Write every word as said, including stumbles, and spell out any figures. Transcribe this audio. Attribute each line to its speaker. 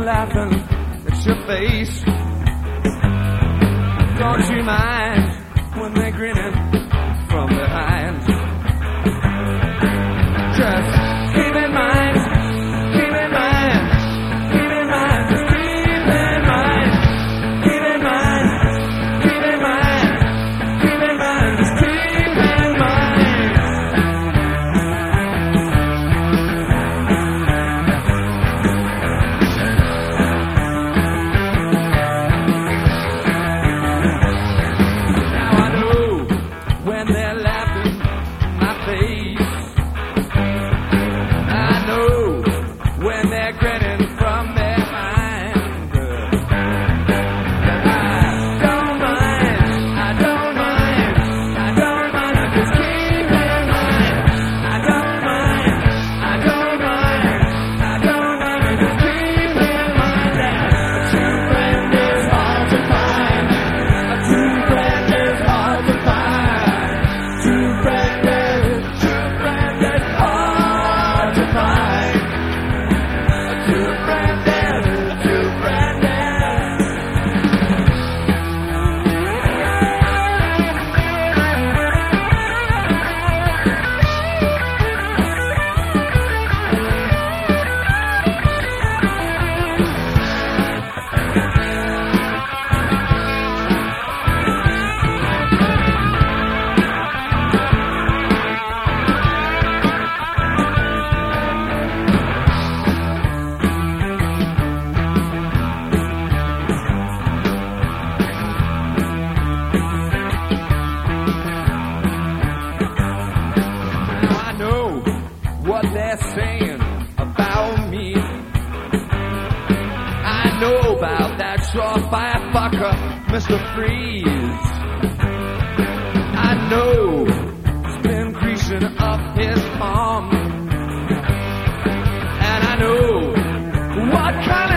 Speaker 1: laughing at your face. Don't you mind when they're grinning from behind? Just keep in mind, keep in mind, keep in mind, just keep in mind, keep in mind, keep in mind, keep in mind, just keep in saying about me. I know about that surefire fucker, Mister Freeze. I know he's been greasing up his palm, and I know what kind of